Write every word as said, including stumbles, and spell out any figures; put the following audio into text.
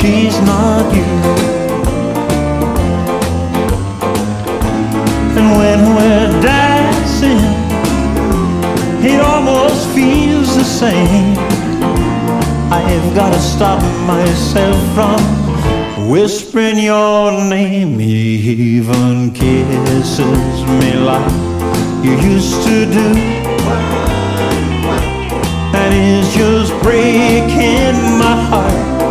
he's not you. And when we're dancing, it almost feels the same. I've got to stop myself from whispering your name. He even kisses me like you used to do.